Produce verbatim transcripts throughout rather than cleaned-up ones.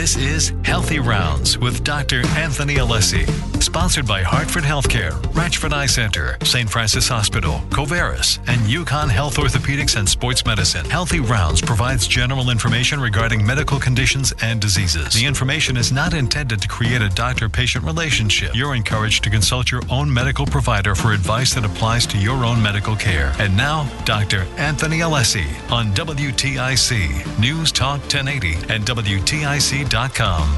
This is Healthy Rounds with Doctor Anthony Alessi, sponsored by Hartford Healthcare, Ratchford Eye Center, Saint Francis Hospital, Covaris, and Yukon Health Orthopedics and Sports Medicine. Healthy Rounds provides general information regarding medical conditions and diseases. The information is not intended to create a doctor-patient relationship. You're encouraged to consult your own medical provider for advice that applies to your own medical care. And now, Doctor Anthony Alessi on W T I C, News Talk ten eighty, and W T I C dot com.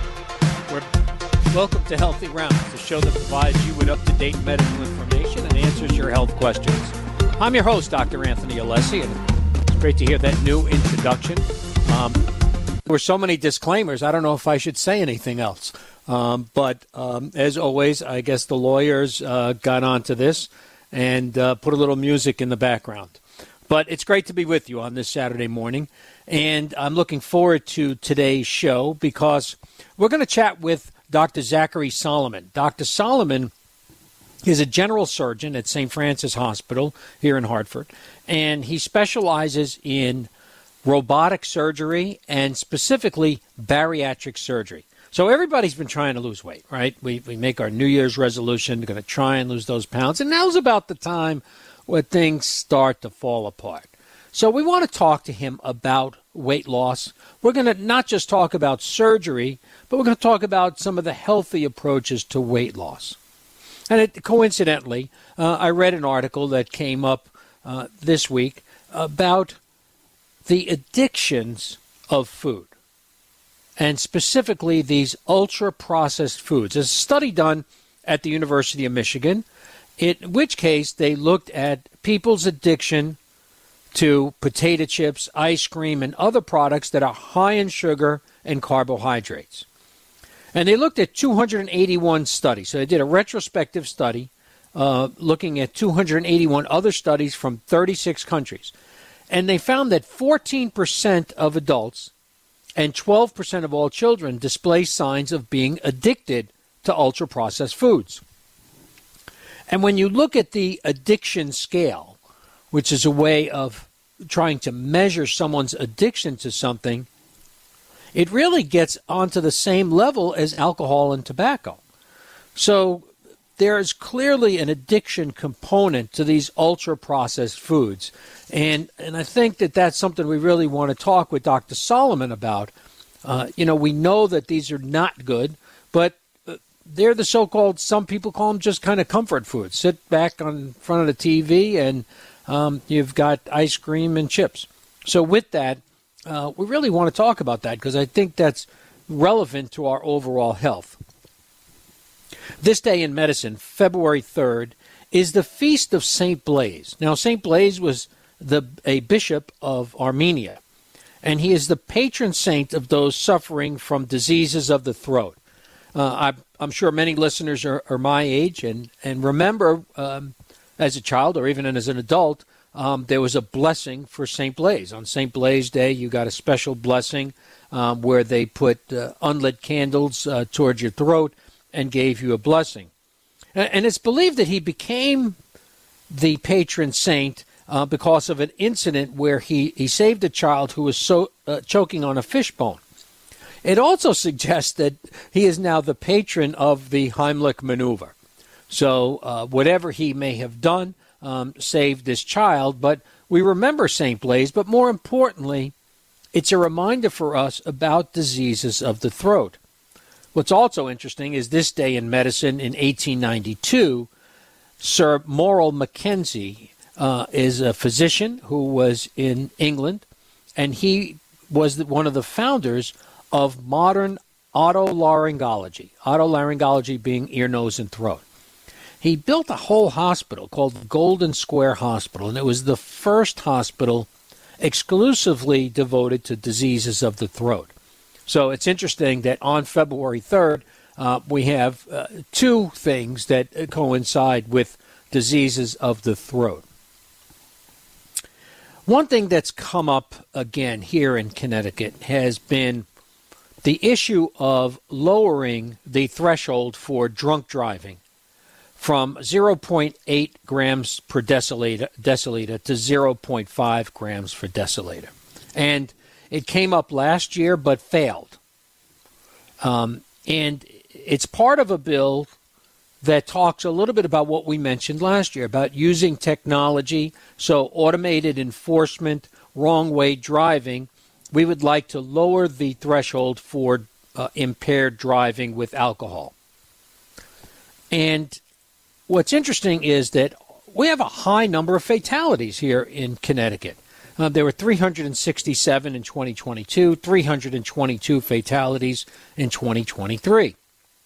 Welcome to Healthy Rounds, the show that provides you with up-to-date medical information and answers your health questions. I'm your host, Doctor Anthony Alessi, and it's great to hear that new introduction. Um, there were so many disclaimers, I don't know if I should say anything else. Um, but um, as always, I guess the lawyers uh, got onto this and uh, put a little music in the background. But it's great to be with you on this Saturday morning, and I'm looking forward to today's show because we're going to chat with Doctor Zachary Solomon. Doctor Solomon is a general surgeon at Saint Francis Hospital here in Hartford, and he specializes in robotic surgery and specifically bariatric surgery. So everybody's been trying to lose weight, right? We we make our New Year's resolution, we're going to try and lose those pounds, and now's about the time where things start to fall apart. So we want to talk to him about weight loss. We're going to not just talk about surgery, but we're going to talk about some of the healthy approaches to weight loss. And it, coincidentally, uh, I read an article that came up uh, this week about the addictions of food, and specifically these ultra-processed foods. There's a study done at the University of Michigan, in which case they looked at people's addiction to potato chips, ice cream, and other products that are high in sugar and carbohydrates. And they looked at two hundred eighty-one studies. So they did a retrospective study uh, looking at two hundred eighty-one other studies from thirty-six countries. And they found that fourteen percent of adults and twelve percent of all children display signs of being addicted to ultra-processed foods. And when you look at the addiction scale, which is a way of trying to measure someone's addiction to something, it really gets onto the same level as alcohol and tobacco. So there is clearly an addiction component to these ultra-processed foods. And and I think that that's something we really want to talk with Doctor Solomon about. Uh, you know, we know that these are not good, but they're the so-called, some people call them just kind of comfort foods. Sit back on front of the T V and um, you've got ice cream and chips. So with that, uh, we really want to talk about that because I think that's relevant to our overall health. This day in medicine, February third, is the feast of Saint Blaise. Now, Saint Blaise was the a bishop of Armenia, and he is the patron saint of those suffering from diseases of the throat. Uh, I, I'm sure many listeners are, are my age and, and remember um, as a child or even as an adult, um, there was a blessing for Saint Blaise. On Saint Blaise Day, you got a special blessing um, where they put uh, unlit candles uh, towards your throat and gave you a blessing. And, and it's believed that he became the patron saint uh, because of an incident where he, he saved a child who was so uh, choking on a fishbone. It also suggests that he is now the patron of the Heimlich maneuver. So uh, whatever he may have done um, saved this child, but we remember Saint Blaise, but more importantly, it's a reminder for us about diseases of the throat. What's also interesting is this day in medicine in eighteen ninety-two, Sir Morrell Mackenzie uh, is a physician who was in England, and he was the, one of the founders of modern otolaryngology, otolaryngology being ear, nose, and throat. He built a whole hospital called Golden Square Hospital, and it was the first hospital exclusively devoted to diseases of the throat. So it's interesting that on February third, uh, we have uh, two things that coincide with diseases of the throat. One thing that's come up again here in Connecticut has been the issue of lowering the threshold for drunk driving from zero point eight grams per deciliter, deciliter to zero point five grams per deciliter. And it came up last year but failed. Um, and it's part of a bill that talks a little bit about what we mentioned last year, about using technology, so automated enforcement, wrong-way driving. We would like to lower the threshold for uh, impaired driving with alcohol. And what's interesting is that we have a high number of fatalities here in Connecticut. Uh, there were three hundred sixty-seven in twenty twenty-two, three hundred twenty-two fatalities in twenty twenty-three.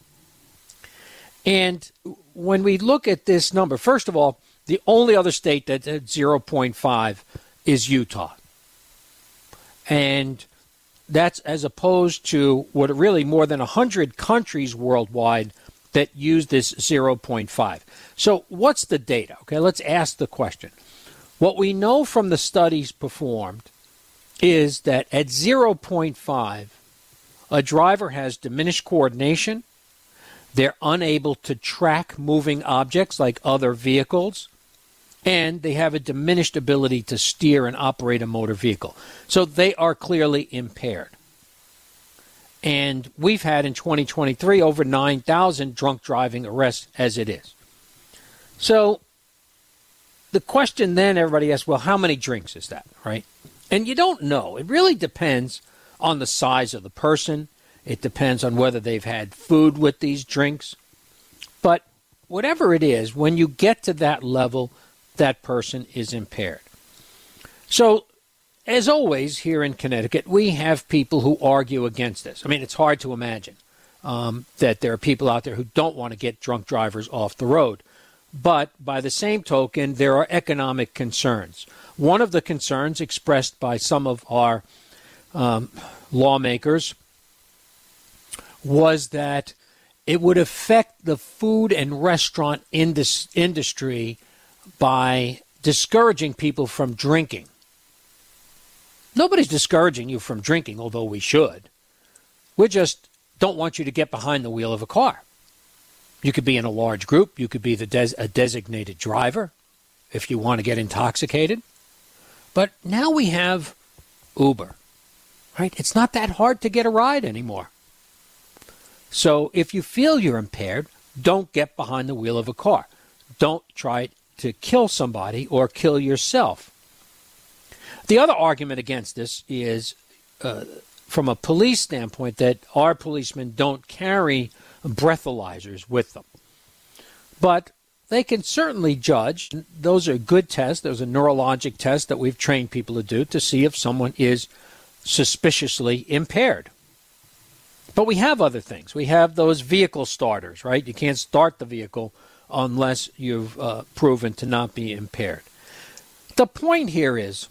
And when we look at this number, first of all, the only other state that's at zero point five is Utah. And that's as opposed to what are really more than one hundred countries worldwide that use this zero point five. So what's the data? Okay, let's ask the question. What we know from the studies performed is that at zero point five, a driver has diminished coordination. They're unable to track moving objects like other vehicles, and they have a diminished ability to steer and operate a motor vehicle. So they are clearly impaired. And we've had in twenty twenty-three over nine thousand drunk driving arrests as it is. So the question then everybody asks, well, how many drinks is that, right? And you don't know. It really depends on the size of the person. It depends on whether they've had food with these drinks. But whatever it is, when you get to that level, that person is impaired. So, as always, here in Connecticut, we have people who argue against this. I mean, it's hard to imagine um, that there are people out there who don't want to get drunk drivers off the road. But by the same token, there are economic concerns. One of the concerns expressed by some of our um, lawmakers was that it would affect the food and restaurant indus- industry by discouraging people from drinking. Nobody's discouraging you from drinking, although we should. We just don't want you to get behind the wheel of a car. You could be in a large group. You could be the des- a designated driver if you want to get intoxicated. But now we have Uber, right? It's not that hard to get a ride anymore. So if you feel you're impaired, don't get behind the wheel of a car. Don't try to kill somebody or kill yourself. The other argument against this is, uh, from a police standpoint, that our policemen don't carry breathalyzers with them. But they can certainly judge. Those are good tests. Those are neurologic tests that we've trained people to do to see if someone is suspiciously impaired. But we have other things. We have those vehicle starters, right? You can't start the vehicle unless you've uh, proven to not be impaired. The point here is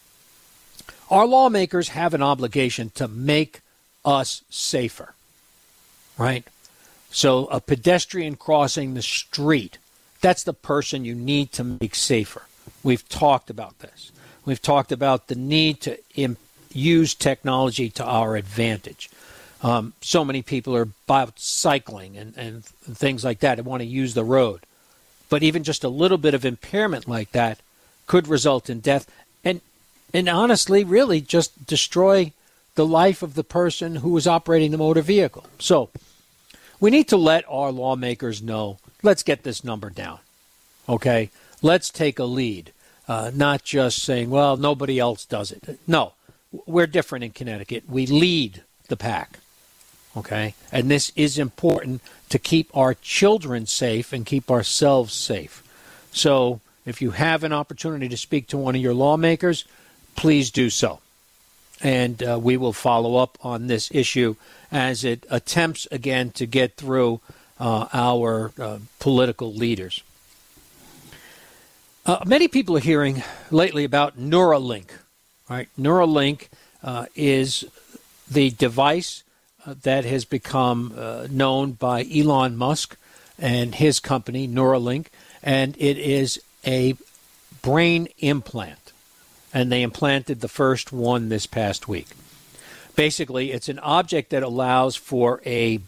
our lawmakers have an obligation to make us safer, right? So a pedestrian crossing the street, that's the person you need to make safer. We've talked about this. We've talked about the need to im- use technology to our advantage. Um, so many people are about cycling and, and things like that. They want to use the road. But even just a little bit of impairment like that could result in death and, and honestly, really just destroy the life of the person who is operating the motor vehicle. So we need to let our lawmakers know, let's get this number down, okay? Let's take a lead, uh, not just saying, well, nobody else does it. No, we're different in Connecticut. We lead the pack. Okay, and this is important to keep our children safe and keep ourselves safe. So if you have an opportunity to speak to one of your lawmakers, please do so. And uh, we will follow up on this issue as it attempts again to get through uh, our uh, political leaders. Uh, many people are hearing lately about Neuralink. Right? Neuralink uh, is the device that has become uh, known by Elon Musk and his company, Neuralink, and it is a brain implant, and they implanted the first one this past week. Basically, it's an object that allows for a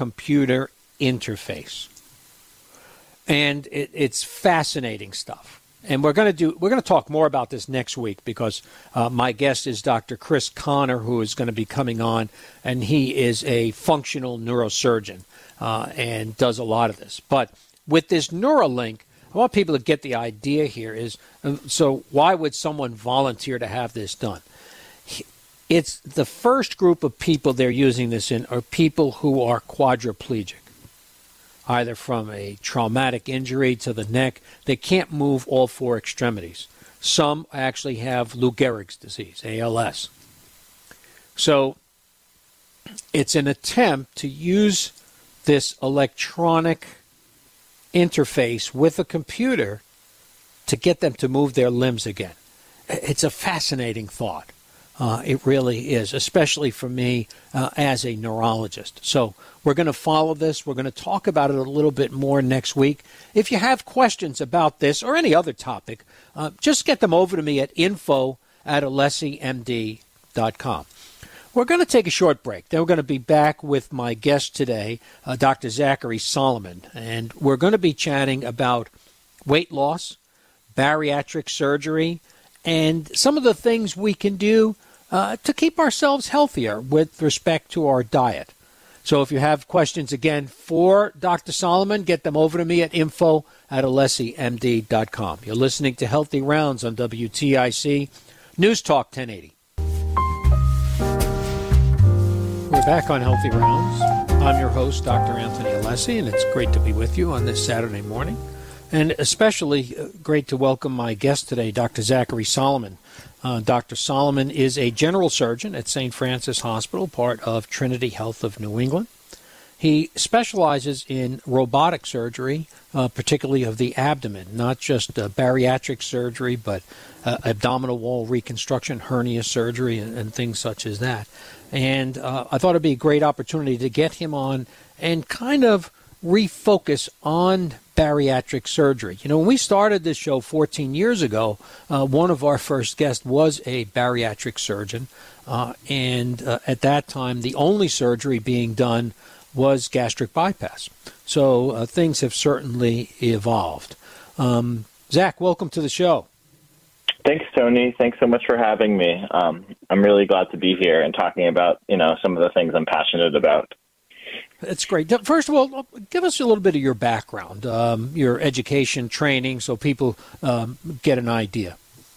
brain-computer interface, and it, it's fascinating stuff. and we're going to do we're going to talk more about this next week because uh, my guest is Doctor Chris Connor, who is going to be coming on, and he is a functional neurosurgeon uh, and does a lot of this. But with this Neuralink, I want people to get the idea here is, so why would someone volunteer to have this done? It's the first group of people they're using this in are people who are quadriplegic, either from a traumatic injury to the neck. They can't move all four extremities. Some actually have Lou Gehrig's disease, A L S. So it's an attempt to use this electronic interface with a computer to get them to move their limbs again. It's a fascinating thought. Uh, it really is, especially for me uh, as a neurologist. So we're going to follow this. We're going to talk about it a little bit more next week. If you have questions about this or any other topic, uh, just get them over to me at info at alessi m d dot com. We're going to take a short break. Then we're going to be back with my guest today, uh, Doctor Zachary Solomon, and we're going to be chatting about weight loss, bariatric surgery, and some of the things we can do uh, to keep ourselves healthier with respect to our diet. So if you have questions, again, for Doctor Solomon, get them over to me at info at alessi m d dot com. You're listening to Healthy Rounds on W T I C, News Talk ten eighty. We're back on Healthy Rounds. I'm your host, Doctor Anthony Alessi, and it's great to be with you on this Saturday morning. And especially great to welcome my guest today, Doctor Zachary Solomon. Uh, Doctor Solomon is a general surgeon at Saint Francis Hospital, part of Trinity Health of New England. He specializes in robotic surgery, uh, particularly of the abdomen, not just uh, bariatric surgery, but uh, abdominal wall reconstruction, hernia surgery, and, and things such as that. And uh, I thought it'd be a great opportunity to get him on and kind of refocus on bariatric surgery. You know, when we started this show fourteen years ago, uh, one of our first guests was a bariatric surgeon, uh, and uh, at that time, the only surgery being done was gastric bypass. So uh, things have certainly evolved. Um, Zach, welcome to the show. Thanks, Tony. Thanks so much for having me. Um, I'm really glad to be here and talking about, you know, some of the things I'm passionate about. That's great. First of all, give us a little bit of your background, um, your education, training, so people um, get an idea.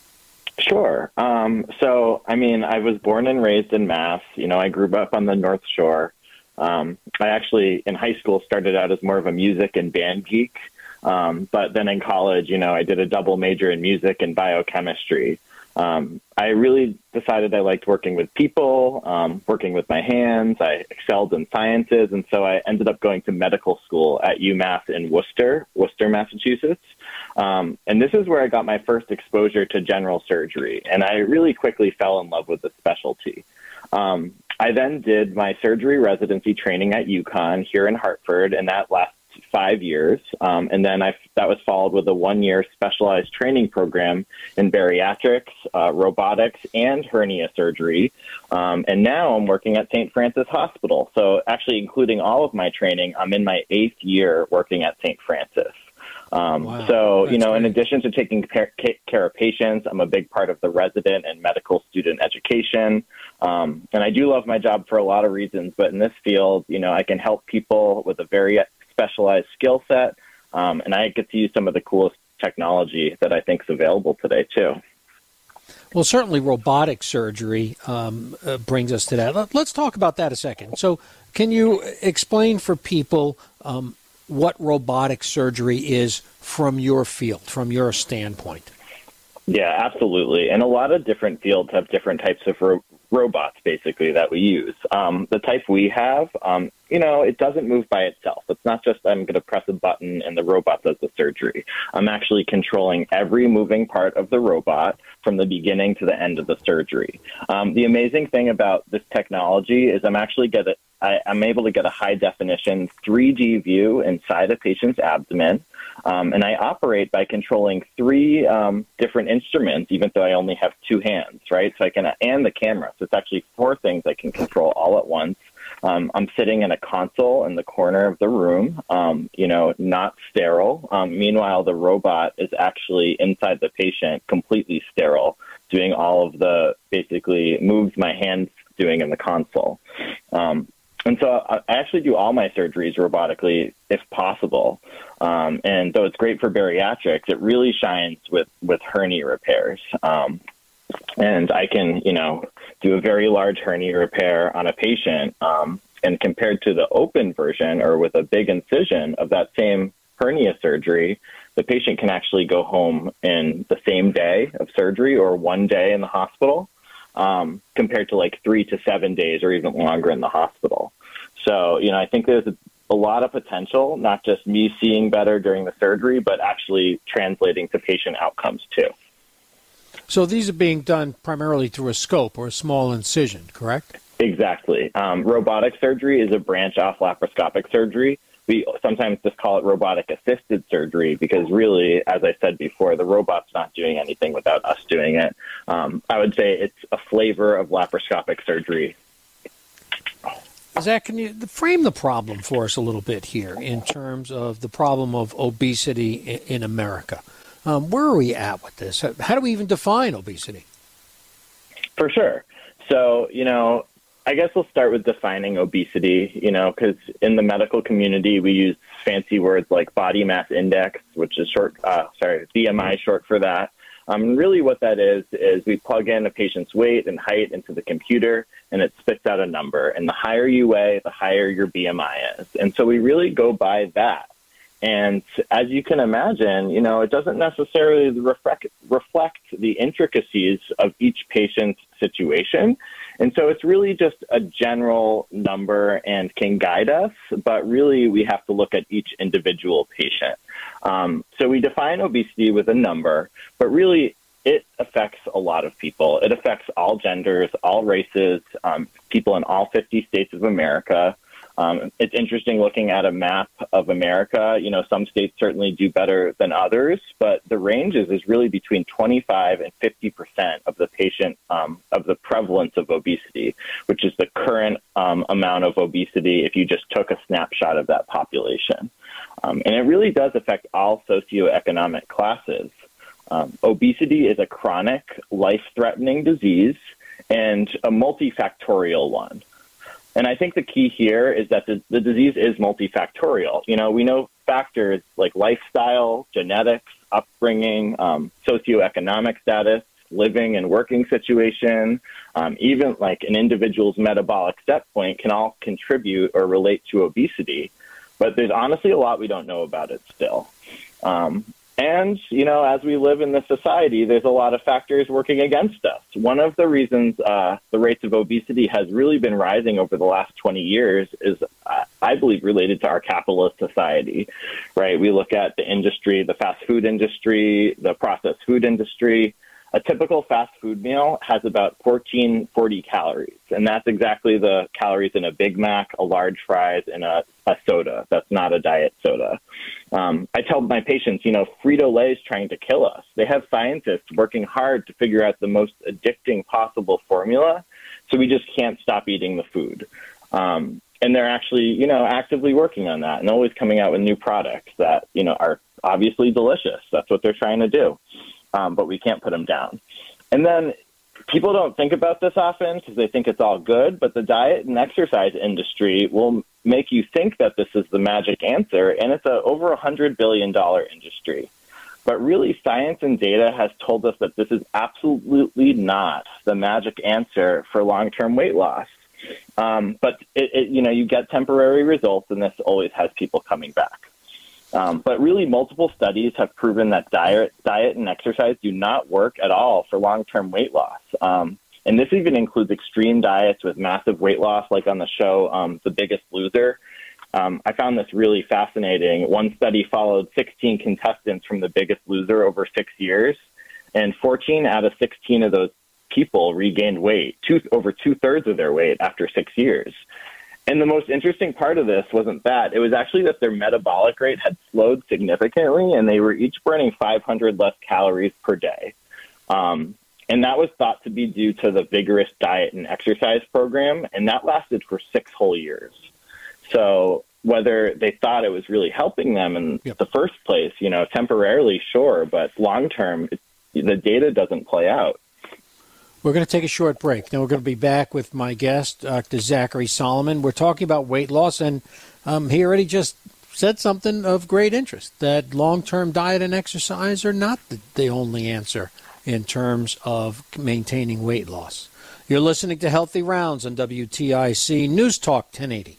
Sure. Um, so, I mean, I was born and raised in Mass. You know, I grew up on the North Shore. Um, I actually, in high school, started out as more of a music and band geek. Um, but then in college, you know, I did a double major in music and biochemistry. Um, I really decided I liked working with people, um, working with my hands. I excelled in sciences, and so I ended up going to medical school at UMass in Worcester, Worcester, Massachusetts. Um, and this is where I got my first exposure to general surgery, and I really quickly fell in love with the specialty. Um, I then did my surgery residency training at UConn here in Hartford, and that lasted five years. Um, and then I, that was followed with a one-year specialized training program in bariatrics, uh, robotics, and hernia surgery. Um, and now I'm working at Saint Francis Hospital. So actually, including all of my training, I'm in my eighth year working at Saint Francis. Um, wow. So, That's you know, great. in addition to taking care of patients, I'm a big part of the resident and medical student education. Um, and I do love my job for a lot of reasons, but in this field, you know, I can help people with a very specialized skill set, um, and I get to use some of the coolest technology that I think is available today, too. Well, certainly robotic surgery um, uh, brings us to that. Let, let's talk about that a second. So can you explain for people um, what robotic surgery is from your field, from your standpoint? Yeah, absolutely. And a lot of different fields have different types of ro- robots, basically, that we use. Um, the type we have, um, you know, it doesn't move by itself. It's not just I'm going to press a button and the robot does the surgery. I'm actually controlling every moving part of the robot from the beginning to the end of the surgery. Um, the amazing thing about this technology is I'm actually get a, I, I'm able to get a high-definition three D view inside a patient's abdomen. Um, and I operate by controlling three um, different instruments, even though I only have two hands, right? So I can, and the camera. So it's actually four things I can control all at once Um, I'm sitting in a console in the corner of the room, um, you know, not sterile. Um, meanwhile, the robot is actually inside the patient, completely sterile, doing all of the basically moves my hands doing in the console. Um, and so I actually do all my surgeries robotically if possible. Um, and though it's great for bariatrics, it really shines with, with hernia repairs. Um, and I can, you know, do a very large hernia repair on a patient. Um, and compared to the open version or with a big incision of that same hernia surgery, the patient can actually go home in the same day of surgery or one day in the hospital, um, compared to like three to seven days or even longer in the hospital. So, you know, I think there's a, a lot of potential, not just me seeing better during the surgery, but actually translating to patient outcomes too. So these are being done primarily through a scope or a small incision, correct? Exactly. Um, robotic surgery is a branch off laparoscopic surgery. We sometimes just call it robotic-assisted surgery because really, as I said before, the robot's not doing anything without us doing it. Um, I would say it's a flavor of laparoscopic surgery. Zach, can you frame the problem for us a little bit here in terms of the problem of obesity in America? Um, where are we at with this? How do we even define obesity? For sure. So, you know, I guess we'll start with defining obesity, you know, because in the medical community, we use fancy words like body mass index, which is short, uh, sorry, B M I short for that. Um, really what that is, is we plug in a patient's weight and height into the computer and it spits out a number. And the higher you weigh, the higher your B M I is. And so we really go by that. And as you can imagine, you know, it doesn't necessarily reflect, reflect the intricacies of each patient's situation. And so it's really just a general number and can guide us, but really we have to look at each individual patient. Um, so we define obesity with a number, but really it affects a lot of people. It affects all genders, all races, um, people in all fifty states of America. Um, it's interesting looking at a map of America. You know, some states certainly do better than others, but the ranges is really between twenty-five and fifty percent of the patient, um, of the prevalence of obesity, which is the current um, amount of obesity if you just took a snapshot of that population. Um, and it really does affect all socioeconomic classes. Um, obesity is a chronic, life-threatening disease and a multifactorial one. And I think the key here is that the, the disease is multifactorial. You know, we know factors like lifestyle, genetics, upbringing, um, socioeconomic status, living and working situation, um, even like an individual's metabolic set point can all contribute or relate to obesity. But there's honestly a lot we don't know about it still. Um, And, you know, as we live in this society, there's a lot of factors working against us. One of the reasons uh, the rates of obesity has really been rising over the last twenty years is, uh, I believe, related to our capitalist society, right? We look at the industry, the fast food industry, the processed food industry. A typical fast food meal has about fourteen forty calories, and that's exactly the calories in a Big Mac, a large fries, and a, a soda. That's not a diet soda. Um, I tell my patients, you know, Frito-Lay is trying to kill us. They have scientists working hard to figure out the most addicting possible formula, so we just can't stop eating the food. Um, and they're actually, you know, actively working on that and always coming out with new products that, you know, are obviously delicious. That's what they're trying to do. Um, but we can't put them down. And then people don't think about this often because they think it's all good, but the diet and exercise industry will make you think that this is the magic answer, and it's a over one hundred billion dollars industry. But really, science and data has told us that this is absolutely not the magic answer for long-term weight loss. Um, but, it, it, you know, you get temporary results, and this always has people coming back. Um, but really, multiple studies have proven that diet, diet and exercise do not work at all for long-term weight loss. Um, and this even includes extreme diets with massive weight loss, like on the show um, The Biggest Loser. Um, I found this really fascinating. One study followed sixteen contestants from The Biggest Loser over six years, and fourteen out of sixteen of those people regained weight, two, over two-thirds of their weight after six years. And the most interesting part of this wasn't that. It was actually that their metabolic rate had slowed significantly, and they were each burning five hundred less calories per day. Um, and that was thought to be due to the vigorous diet and exercise program, and that lasted for six whole years. So whether they thought it was really helping them in yep. the first place, you know, temporarily, sure, but long-term, it, the data doesn't play out. We're going to take a short break. Then we're going to be back with my guest, Doctor Zachary Solomon. We're talking about weight loss, and um, he already just said something of great interest, that long-term diet and exercise are not the, the only answer in terms of maintaining weight loss. You're listening to Healthy Rounds on W T I C News Talk ten eighty.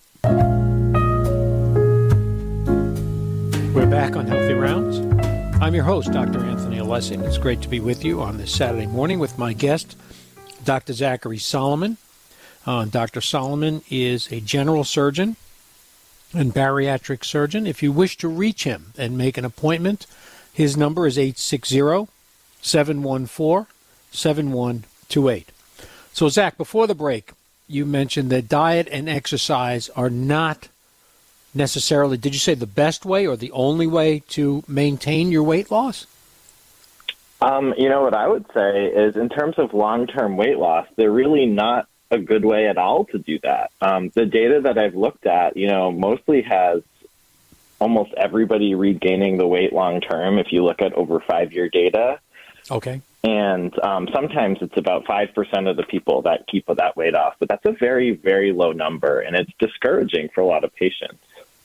We're back on Healthy Rounds. I'm your host, Doctor Anthony Alessi, and it's great to be with you on this Saturday morning with my guest, Doctor Zachary Solomon. Uh, Doctor Solomon is a general surgeon and bariatric surgeon. If you wish to reach him and make an appointment, his number is eight six zero, seven one four, seven one two eight. So, Zach, before the break, you mentioned that diet and exercise are not necessarily, did you say the best way or the only way to maintain your weight loss? Um, you know, what I would say is in terms of long-term weight loss, they're really not a good way at all to do that. Um, the data that I've looked at, you know, mostly has almost everybody regaining the weight long-term if you look at over five-year data. Okay. And um, sometimes it's about five percent of the people that keep that weight off. But that's a very, very low number, and it's discouraging for a lot of patients.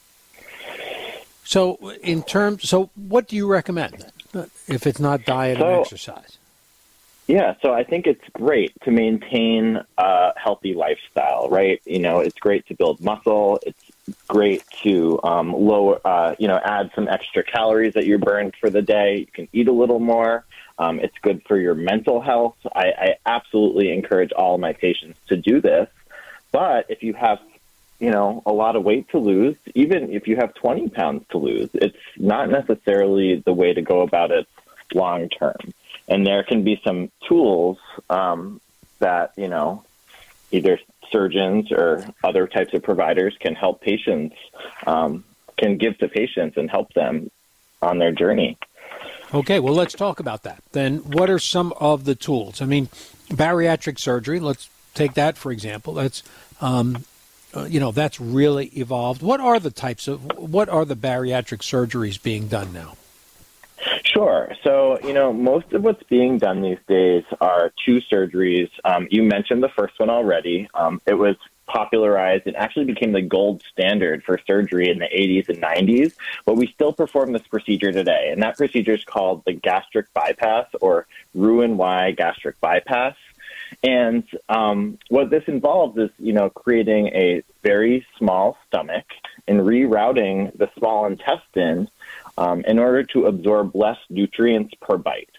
So in terms, so what do you recommend if it's not diet so, and exercise? Yeah, so I think it's great to maintain a healthy lifestyle, right? You know, it's great to build muscle. It's great to um, lower, uh, you know, add some extra calories that you burned for the day. You can eat a little more. Um, it's good for your mental health. I, I absolutely encourage all my patients to do this. But if you have, you know, a lot of weight to lose, even if you have twenty pounds to lose, it's not necessarily the way to go about it long term. And there can be some tools um, that, you know, either surgeons or other types of providers can help patients, um, can give to patients and help them on their journey. Okay, well, let's talk about that. Then what are some of the tools? I mean, bariatric surgery, let's take that, for example. That's, um, uh, you know, that's really evolved. What are the types of, what are the bariatric surgeries being done now? Sure. So, you know, most of what's being done these days are two surgeries. Um, you mentioned the first one already. Um, it was popularized and actually became the gold standard for surgery in the eighties and nineties, but we still perform this procedure today. And that procedure is called the gastric bypass, or Roux-en-Y gastric bypass. And um, what this involves is, you know, creating a very small stomach and rerouting the small intestine um, in order to absorb less nutrients per bite.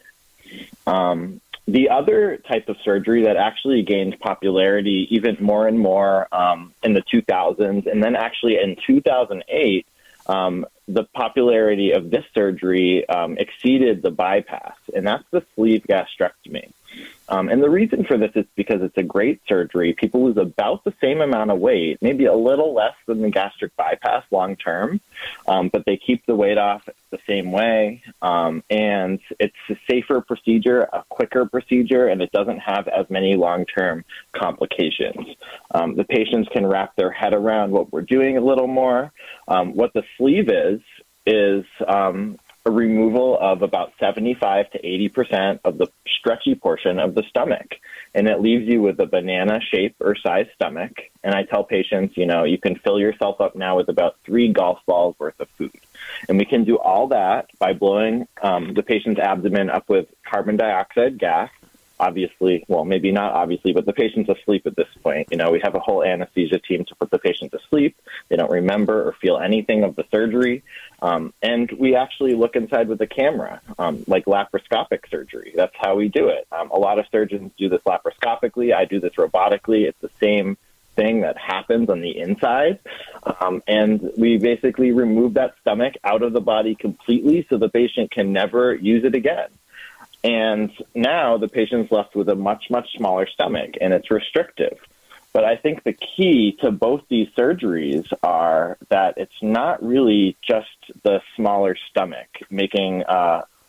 Um, The other type of surgery that actually gained popularity even more and more um, in the two thousands, and then actually in two thousand eight, um, the popularity of this surgery um, exceeded the bypass, and that's the sleeve gastrectomy. Um, and the reason for this is because it's a great surgery. People lose about the same amount of weight, maybe a little less than the gastric bypass long term, um, but they keep the weight off the same way. Um, and it's a safer procedure, a quicker procedure, and it doesn't have as many long-term complications. Um, the patients can wrap their head around what we're doing a little more. Um, what the sleeve is, is um, a removal of about seventy-five to eighty percent of the stretchy portion of the stomach. And it leaves you with a banana shape or size stomach. And I tell patients, you know, you can fill yourself up now with about three golf balls worth of food. And we can do all that by blowing um, the patient's abdomen up with carbon dioxide gas. Obviously, well, maybe not obviously, but the patient's asleep at this point. You know, we have a whole anesthesia team to put the patient to sleep. They don't remember or feel anything of the surgery. Um, and we actually look inside with a camera, um, like laparoscopic surgery. That's how we do it. Um, a lot of surgeons do this laparoscopically. I do this robotically. It's the same thing that happens on the inside. Um, and we basically remove that stomach out of the body completely so the patient can never use it again. And now the patient's left with a much, much smaller stomach, and it's restrictive. But I think the key to both these surgeries are that it's not really just the smaller stomach making uh,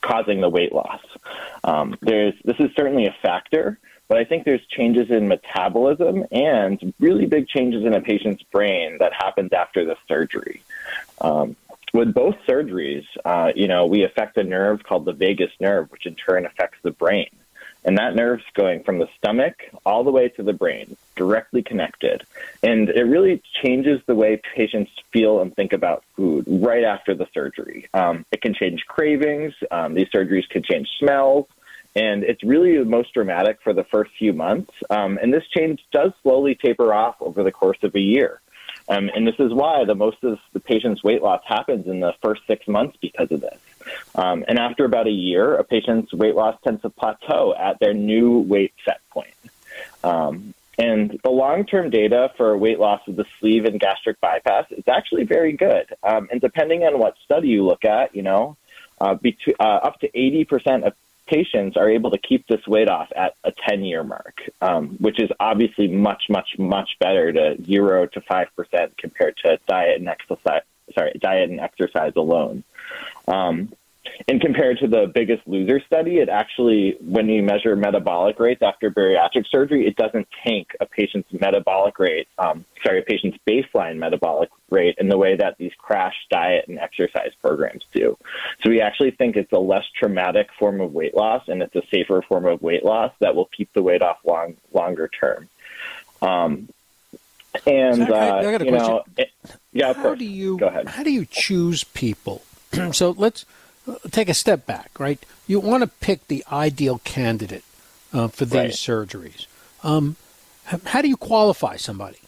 causing the weight loss. Um, there's this is certainly a factor, but I think there's changes in metabolism and really big changes in a patient's brain that happens after the surgery. Um, with both surgeries, uh, you know, we affect a nerve called the vagus nerve, which in turn affects the brain. And that nerve's going from the stomach all the way to the brain, directly connected. And it really changes the way patients feel and think about food right after the surgery. Um, it can change cravings. Um, these surgeries can change smells. And it's really most dramatic for the first few months. Um, and this change does slowly taper off over the course of a year. Um, and this is why the most of the patient's weight loss happens in the first six months because of this. Um, and after about a year, a patient's weight loss tends to plateau at their new weight set point. Um, and the long-term data for weight loss with the sleeve and gastric bypass is actually very good. Um, and depending on what study you look at, you know, uh, between, uh, up to eighty percent of patients are able to keep this weight off at a ten-year mark, um, which is obviously much, much, much better to zero to five percent compared to diet and exercise. Sorry, diet and exercise alone. Um, and compared to the Biggest Loser study, it actually, when you measure metabolic rates after bariatric surgery, it doesn't tank a patient's metabolic rate, um, sorry, a patient's baseline metabolic rate in the way that these crash diet and exercise programs do. So we actually think it's a less traumatic form of weight loss, and it's a safer form of weight loss that will keep the weight off long, longer term. Um, and, Zach, I, I uh, got a you question. know, it, yeah, of how course. do you, Go ahead. How do you choose people? So let's take a step back, right? You want to pick the ideal candidate uh, for these Right. surgeries. Um, how do you qualify somebody?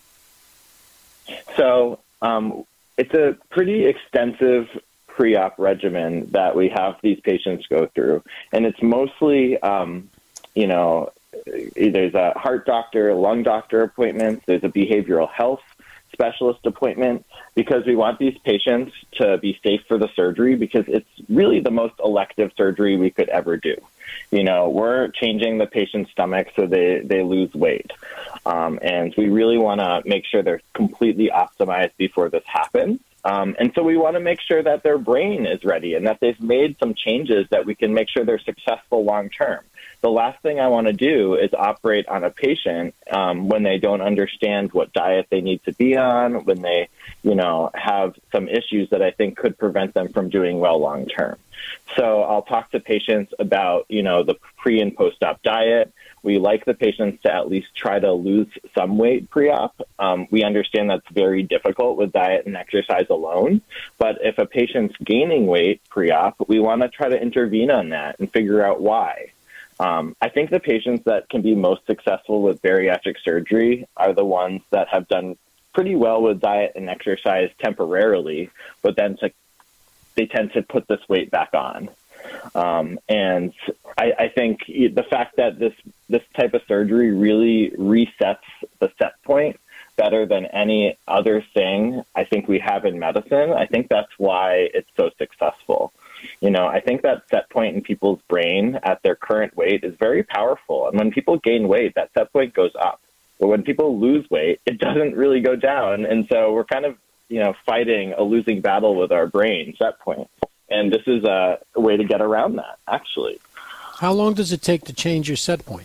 So um, it's a pretty extensive pre-op regimen that we have these patients go through. And it's mostly, um, you know, there's a heart doctor, lung doctor appointments, there's a behavioral health specialist appointment, because we want these patients to be safe for the surgery, because it's really the most elective surgery we could ever do. You know, we're changing the patient's stomach so they, they lose weight. Um, and we really want to make sure they're completely optimized before this happens. Um, and so we want to make sure that their brain is ready and that they've made some changes that we can make sure they're successful long term. The last thing I want to do is operate on a patient um, when they don't understand what diet they need to be on, when they, you know, have some issues that I think could prevent them from doing well long term. So I'll talk to patients about, you know, the pre and post-op diet. We like the patients to at least try to lose some weight pre-op. Um, we understand that's very difficult with diet and exercise alone. But if a patient's gaining weight pre-op, we want to try to intervene on that and figure out why. Um, I think the patients that can be most successful with bariatric surgery are the ones that have done pretty well with diet and exercise temporarily, but then to, they tend to put this weight back on. Um, and I, I think the fact that this, this type of surgery really resets the set point better than any other thing I think we have in medicine, I think that's why it's so successful. You know, I think that set point in people's brain at their current weight is very powerful. And when people gain weight, that set point goes up. But when people lose weight, it doesn't really go down. And so we're kind of, you know, fighting a losing battle with our brain set point. And this is a way to get around that, actually. How long does it take to change your set point?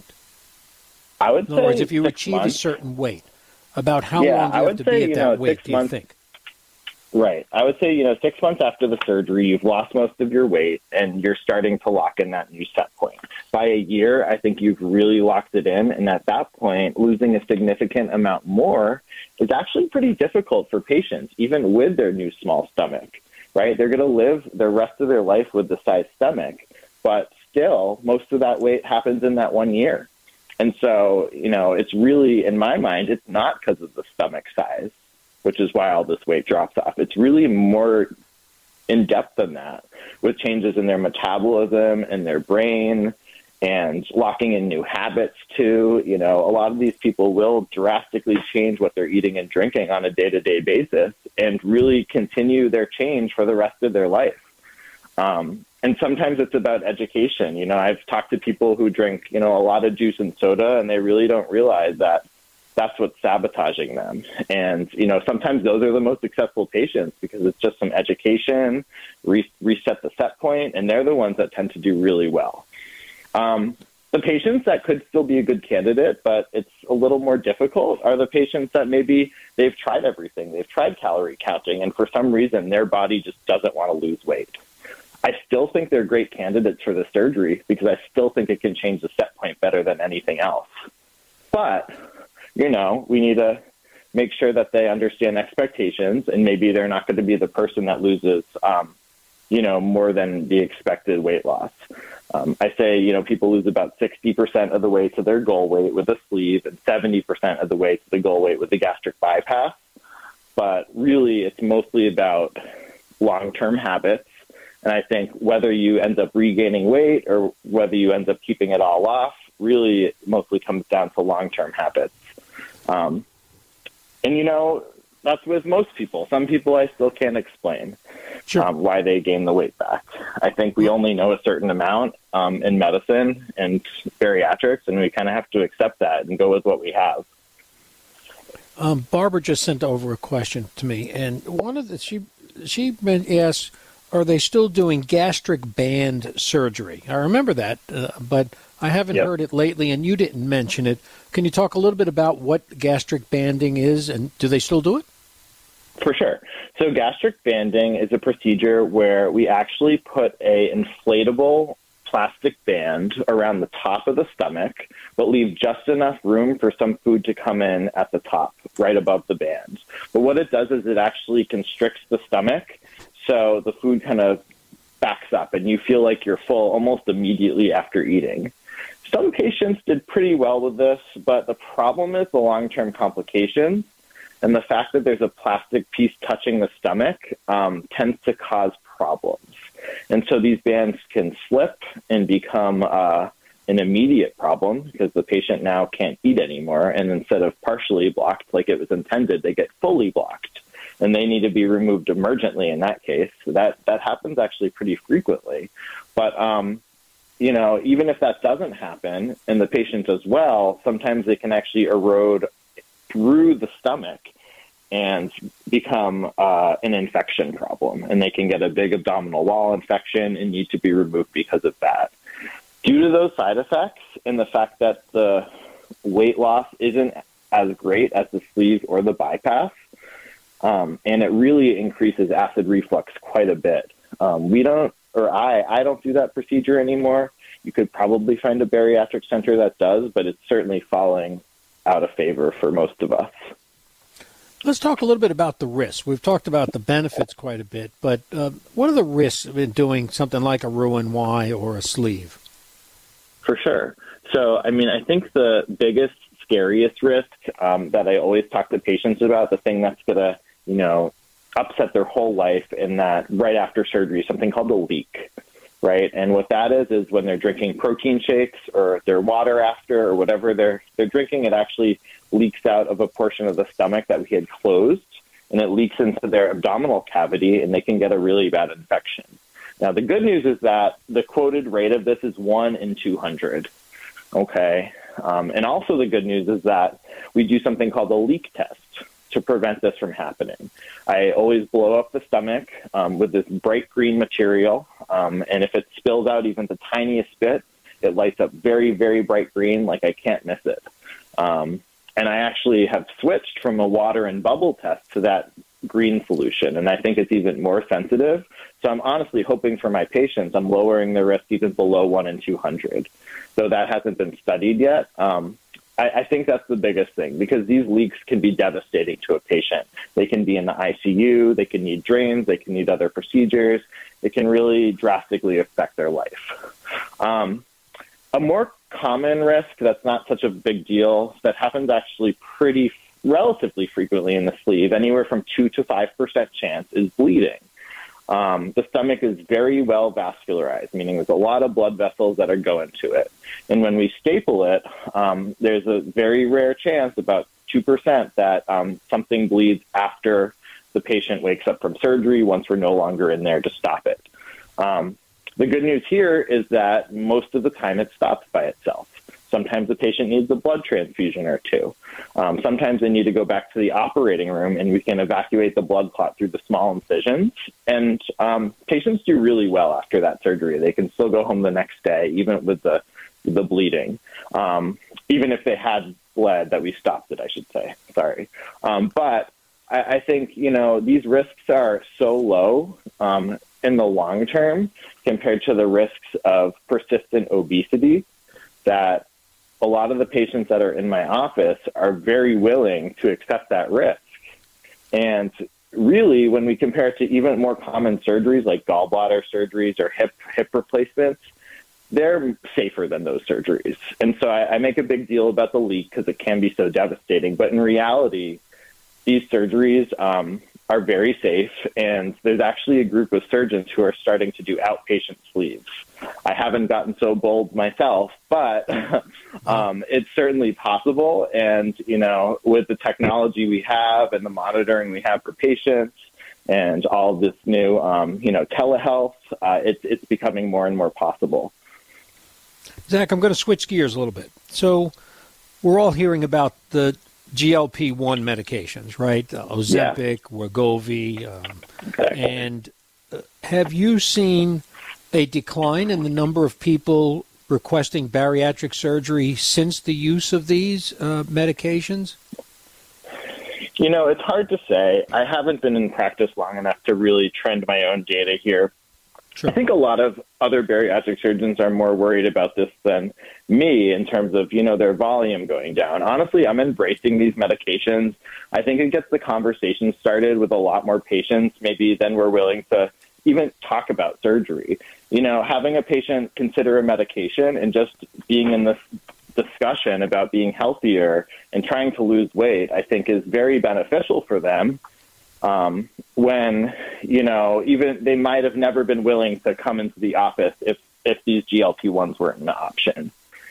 I would In other say words, if you six achieve months. a certain weight, about how Yeah, long do I you would have to say, be at you that know, weight, six do you months. think? Right. I would say, you know, six months after the surgery, you've lost most of your weight and you're starting to lock in that new set point. By a year, I think you've really locked it in. And at that point, losing a significant amount more is actually pretty difficult for patients, even with their new small stomach, right? They're going to live the rest of their life with the size stomach, but still, most of that weight happens in that one year. And so, you know, it's really, in my mind, it's not because of the stomach size, which is why all this weight drops off. It's really more in depth than that, with changes in their metabolism and their brain and locking in new habits too. You know, a lot of these people will drastically change what they're eating and drinking on a day-to-day basis and really continue their change for the rest of their life. Um, and sometimes it's about education. You know, I've talked to people who drink, you know, a lot of juice and soda, and they really don't realize that that's what's sabotaging them. And, you know, sometimes those are the most successful patients because it's just some education, re- reset the set point, and they're the ones that tend to do really well. Um, the patients that could still be a good candidate, but it's a little more difficult, are the patients that maybe they've tried everything. They've tried calorie counting, and for some reason their body just doesn't want to lose weight. I still think they're great candidates for the surgery because I still think it can change the set point better than anything else. But, you know, we need to make sure that they understand expectations, and maybe they're not going to be the person that loses, um, you know, more than the expected weight loss. Um, I say, you know, people lose about sixty percent of the way to their goal weight with a sleeve and seventy percent of the way to the goal weight with the gastric bypass. But really, it's mostly about long-term habits. And I think whether you end up regaining weight or whether you end up keeping it all off, really it mostly comes down to long-term habits. Um, and, you know, that's with most people. Some people I still can't explain Sure. um, why they gain the weight back. I think we only know a certain amount um, in medicine and bariatrics, and we kind of have to accept that and go with what we have. Um, Barbara just sent over a question to me, and one of the she she asked, "Are they still doing gastric band surgery?" I remember that, uh, but I haven't Yep. heard it lately, and you didn't mention it. Can you talk a little bit about what gastric banding is, and do they still do it? For sure. So gastric banding is a procedure where we actually put a inflatable plastic band around the top of the stomach, but leave just enough room for some food to come in at the top, right above the band. But what it does is it actually constricts the stomach, so the food kind of backs up, and you feel like you're full almost immediately after eating. Some patients did pretty well with this, but the problem is the long-term complications. And the fact that there's a plastic piece touching the stomach um, tends to cause problems. And so these bands can slip and become uh, an immediate problem because the patient now can't eat anymore. And instead of partially blocked like it was intended, they get fully blocked. And they need to be removed emergently in that case. So that, that happens actually pretty frequently. But, um, you know, even if that doesn't happen and the patient does well, sometimes they can actually erode through the stomach and become uh, an infection problem. And they can get a big abdominal wall infection and need to be removed because of that. Due to those side effects and the fact that the weight loss isn't as great as the sleeve or the bypass, um, and it really increases acid reflux quite a bit. Um, we don't, or I, I don't do that procedure anymore. You could probably find a bariatric center that does, but it's certainly falling out of favor for most of us. Let's talk a little bit about the risks. We've talked about the benefits quite a bit, but uh, what are the risks in doing something like a Roux-en-Y or a sleeve? For sure. So, I mean, I think the biggest, scariest risk um, that I always talk to patients about, the thing that's going to, you know, upset their whole life, in that right after surgery, something called a leak, right? And what that is, is when they're drinking protein shakes or their water after or whatever they're they're drinking, it actually leaks out of a portion of the stomach that we had closed, and it leaks into their abdominal cavity, and they can get a really bad infection. Now, the good news is that the quoted rate of this is one in two hundred, okay? Um, and also the good news is that we do something called a leak test to prevent this from happening. I always blow up the stomach um, with this bright green material, um, and if it spills out even the tiniest bit, it lights up very, very bright green, like I can't miss it. Um, and I actually have switched from a water and bubble test to that green solution, and I think it's even more sensitive. So I'm honestly hoping for my patients, I'm lowering their risk even below one in two hundred. Though that hasn't been studied yet. Um, I, I think that's the biggest thing, because these leaks can be devastating to a patient. They can be in the I C U, they can need drains, they can need other procedures. It can really drastically affect their life. Um, a more common risk that's not such a big deal, that happens actually pretty relatively frequently in the sleeve, anywhere from two to five percent chance, is bleeding. Um, the stomach is very well vascularized, meaning there's a lot of blood vessels that are going to it. And when we staple it, um, there's a very rare chance, about two percent, that um, something bleeds after the patient wakes up from surgery, once we're no longer in there to stop it. Um, the good news here is that most of the time it stops by itself. Sometimes the patient needs a blood transfusion or two. Um, sometimes they need to go back to the operating room, and we can evacuate the blood clot through the small incisions. And um, patients do really well after that surgery. They can still go home the next day, even with the the bleeding, um, even if they had bled, that we stopped it, I should say. Sorry. Um, but I, I think, you know, these risks are so low um, in the long term compared to the risks of persistent obesity that a lot of the patients that are in my office are very willing to accept that risk. And really, when we compare it to even more common surgeries like gallbladder surgeries or hip hip replacements, they're safer than those surgeries. And so I, I make a big deal about the leak because it can be so devastating. But in reality, these surgeries um, are very safe, and there's actually a group of surgeons who are starting to do outpatient sleeves. I haven't gotten so bold myself, but um, it's certainly possible. And, you know, with the technology we have and the monitoring we have for patients and all this new, um, you know, telehealth, uh, it's, it's becoming more and more possible. Zach, I'm going to switch gears a little bit. So we're all hearing about the G L P one medications, right? Uh, Ozempic, yeah. Wegovy. Um, okay. And uh, have you seen a decline in the number of people requesting bariatric surgery since the use of these uh, medications? You know, it's hard to say. I haven't been in practice long enough to really trend my own data here. Sure. I think a lot of other bariatric surgeons are more worried about this than me in terms of, you know, their volume going down. Honestly, I'm embracing these medications. I think it gets the conversation started with a lot more patients, maybe then we're willing to even talk about surgery. You know, having a patient consider a medication and just being in this discussion about being healthier and trying to lose weight, I think is very beneficial for them. Um, when, you know, even they might have never been willing to come into the office if, if these G L P ones weren't an option.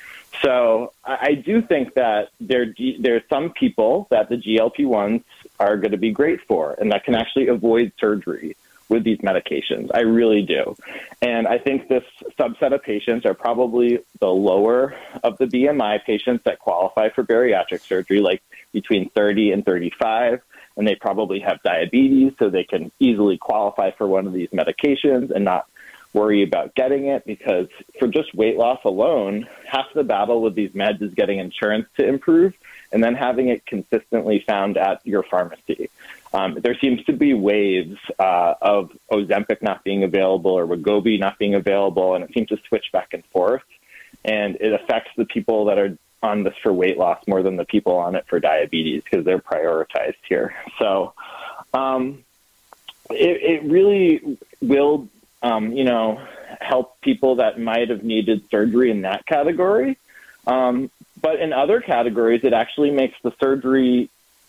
So I, I do think that there there's some people that the G L P ones are going to be great for and that can actually avoid surgery with these medications. I really do. And I think this subset of patients are probably the lower of the B M I patients that qualify for bariatric surgery, like between thirty and thirty-five. And they probably have diabetes, so they can easily qualify for one of these medications and not worry about getting it, because for just weight loss alone, half the battle with these meds is getting insurance to improve and then having it consistently found at your pharmacy. Um, there seems to be waves uh, of Ozempic not being available or Wegovy not being available, and it seems to switch back and forth. And it affects the people that are on this for weight loss more than the people on it for diabetes because they're prioritized here. So um, it, it really will, um, you know, help people that might have needed surgery in that category. Um, but in other categories, it actually makes the surgery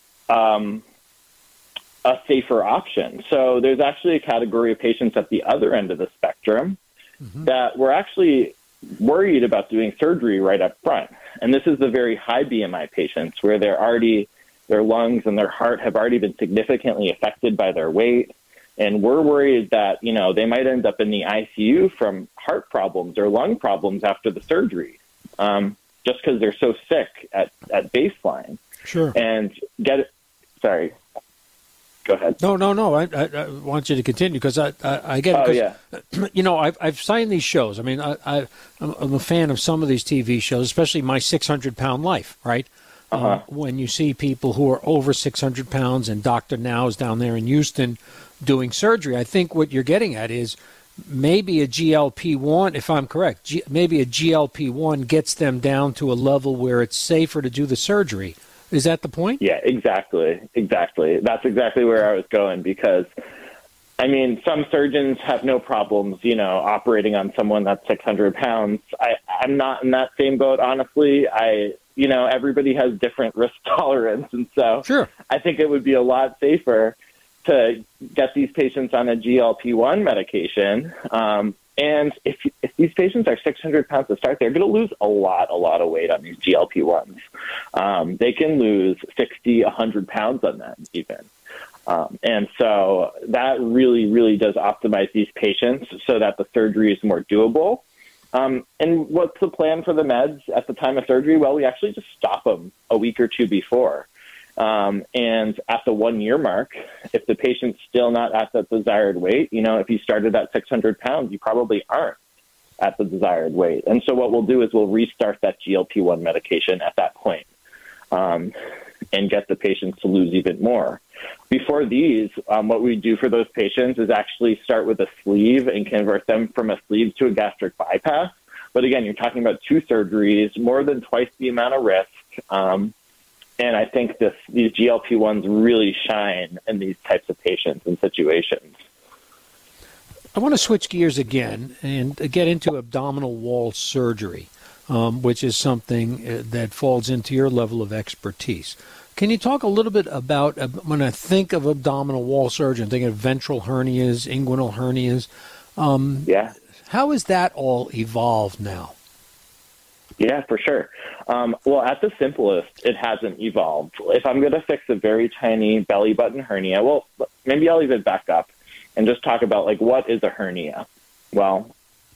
um, a safer option. So there's actually a category of patients at the other end of the spectrum mm-hmm. that were actually worried about doing surgery right up front. And this is the very high B M I patients where they're already, their lungs and their heart have already been significantly affected by their weight. And we're worried that, you know, they might end up in the I C U from heart problems or lung problems after the surgery, um, just because they're so sick at, at baseline. Sure. And get it, sorry. Go ahead. No, no, no. I, I, I want you to continue because I, I, I get it. Oh, yeah. You know, I've, I've signed these shows. I mean, I, I, I'm a fan of some of these T V shows, especially My six hundred pound Life, right? Uh-huh. Uh, when you see people who are over six hundred pounds and Doctor Now is down there in Houston doing surgery, I think what you're getting at is maybe a G L P one, if I'm correct, G, maybe a G L P one gets them down to a level where it's safer to do the surgery. Is that the point? Yeah, exactly. Exactly. That's exactly where I was going because, I mean, some surgeons have no problems, you know, operating on someone that's six hundred pounds. I, I'm not in that same boat, honestly. I, you know, everybody has different risk tolerance. And so sure. I think it would be a lot safer to get these patients on a G L P one medication. Um, and if if these patients are six hundred pounds to start, they're going to lose a lot, a lot of weight on these G L P ones. Um, they can lose sixty, one hundred pounds on them even. Um, and so that really, really does optimize these patients so that the surgery is more doable. Um, and what's the plan for the meds at the time of surgery? Well, we actually just stop them a week or two before. Um, and at the one-year mark, if the patient's still not at that desired weight, you know, if you started at six hundred pounds, you probably aren't at the desired weight. And so what we'll do is we'll restart that G L P one medication at that point, um, and get the patients to lose even more. Before these, um, what we do for those patients is actually start with a sleeve and convert them from a sleeve to a gastric bypass. But again, you're talking about two surgeries, more than twice the amount of risk. Um, And I think this, these G L P ones really shine in these types of patients and situations. I want to switch gears again and get into abdominal wall surgery, um, which is something that falls into your level of expertise. Can you talk a little bit about, uh, when I think of abdominal wall surgery, I'm thinking of ventral hernias, inguinal hernias. Um, yeah. How has that all evolved now? Yeah, for sure. Um, well, at the simplest, it hasn't evolved. If I'm going to fix a very tiny belly button hernia, well, maybe I'll even back up and just talk about, like, what is a hernia? Well,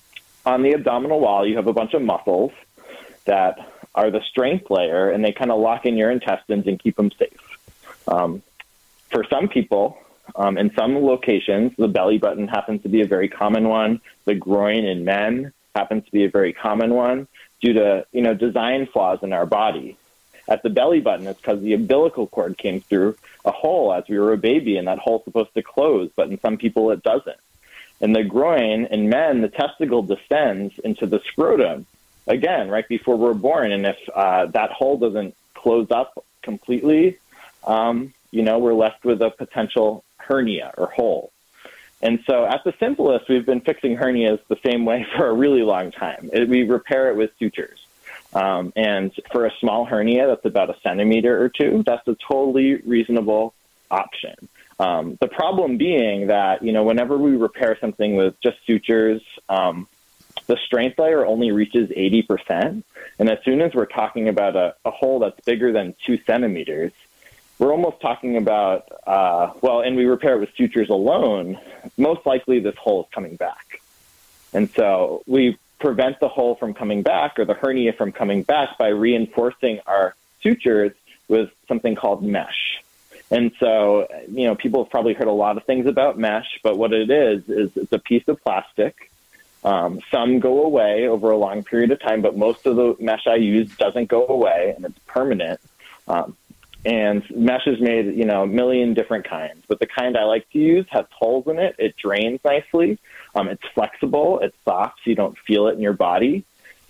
on the abdominal wall, you have a bunch of muscles that are the strength layer, and they kind of lock in your intestines and keep them safe. Um, for some people, um, in some locations, the belly button happens to be a very common one. The groin in men happens to be a very common one, due to, you know, design flaws in our body. At the belly button, it's because the umbilical cord came through a hole as we were a baby, and that hole's supposed to close, but in some people it doesn't. In the groin, in men, the testicle descends into the scrotum, again, right before we're born, and if uh, that hole doesn't close up completely, um, you know, we're left with a potential hernia or hole. And so at the simplest, we've been fixing hernias the same way for a really long time. It, we repair it with sutures. Um, and for a small hernia that's about a centimeter or two, that's a totally reasonable option. Um, the problem being that, you know, whenever we repair something with just sutures, um, the strength layer only reaches eighty percent. And as soon as we're talking about a, a hole that's bigger than two centimeters, we're almost talking about, uh, well, and we repair it with sutures alone, most likely this hole is coming back. And so we prevent the hole from coming back or the hernia from coming back by reinforcing our sutures with something called mesh. And so, you know, people have probably heard a lot of things about mesh, but what it is, is it's a piece of plastic. Um, some go away over a long period of time, but most of the mesh I use doesn't go away, and it's permanent. Um, And mesh is made, you know, a million different kinds. But the kind I like to use has holes in it. It drains nicely. Um, it's flexible. It's soft, so you don't feel it in your body.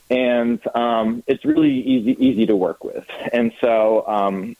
And um, it's really easy easy to work with. And so, um,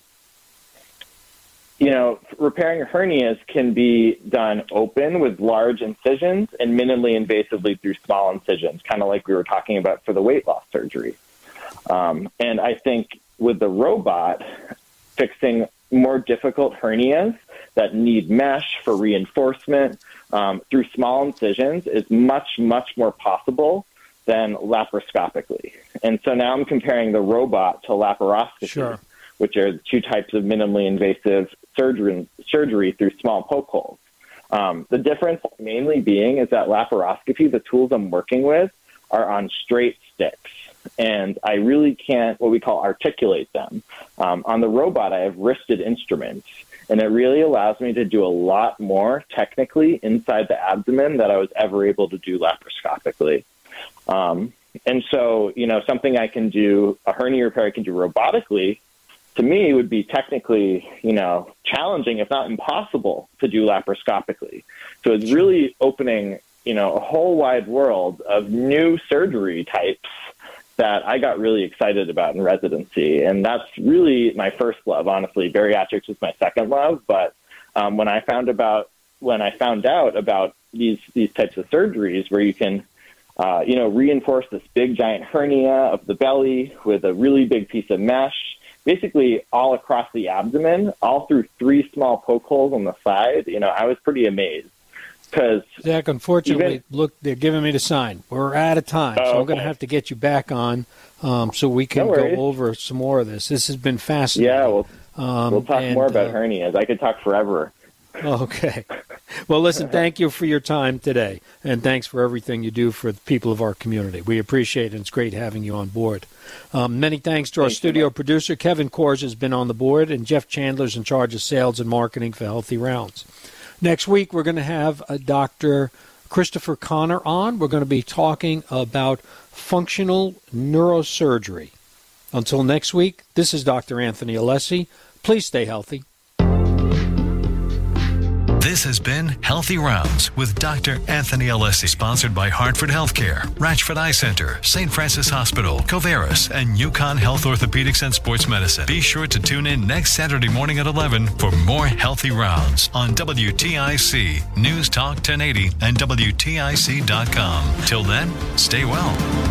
you know, repairing hernias can be done open with large incisions and minimally invasively through small incisions, kind of like we were talking about for the weight loss surgery. Um, and I think with the robot, fixing more difficult hernias that need mesh for reinforcement um, through small incisions is much, much more possible than laparoscopically. And so now I'm comparing the robot to laparoscopy, Sure. which are two types of minimally invasive surgery, surgery through small poke holes. Um, the difference mainly being is that laparoscopy, the tools I'm working with, are on straight sticks. And I really can't, what we call, articulate them. Um, on the robot, I have wristed instruments, and it really allows me to do a lot more technically inside the abdomen that I was ever able to do laparoscopically. Um, and so, you know, something I can do, a hernia repair I can do robotically, to me would be technically, you know, challenging, if not impossible, to do laparoscopically. So it's really opening, you know, a whole wide world of new surgery types that I got really excited about in residency. And that's really my first love, honestly. Bariatrics was my second love. But um, when I found about when I found out about these these types of surgeries where you can, uh, you know, reinforce this big giant hernia of the belly with a really big piece of mesh, basically all across the abdomen, all through three small poke holes on the side, you know, I was pretty amazed. Because Zach, unfortunately, even, look, they're giving me the sign. We're out of time, oh, so I'm okay. going to have to get you back on um, so we can no go over some more of this. This has been fascinating. Yeah, we'll, um, we'll talk and, more about uh, hernias. I could talk forever. Okay. Well, listen, thank you for your time today, and thanks for everything you do for the people of our community. We appreciate it, and it's great having you on board. Um, many thanks to our Thank studio you. producer, Kevin Kors, has been on the board, and Jeff Chandler's in charge of sales and marketing for Healthy Rounds. Next week, we're going to have uh, Doctor Christopher Connor on. We're going to be talking about functional neurosurgery. Until next week, this is Doctor Anthony Alessi. Please stay healthy. This has been Healthy Rounds with Doctor Anthony Alessi, sponsored by Hartford Healthcare, Ratchford Eye Center, Saint Francis Hospital, Coveris, and Yukon Health Orthopedics and Sports Medicine. Be sure to tune in next Saturday morning at eleven for more Healthy Rounds on W T I C, News Talk ten eighty, and W T I C dot com. Till then, stay well.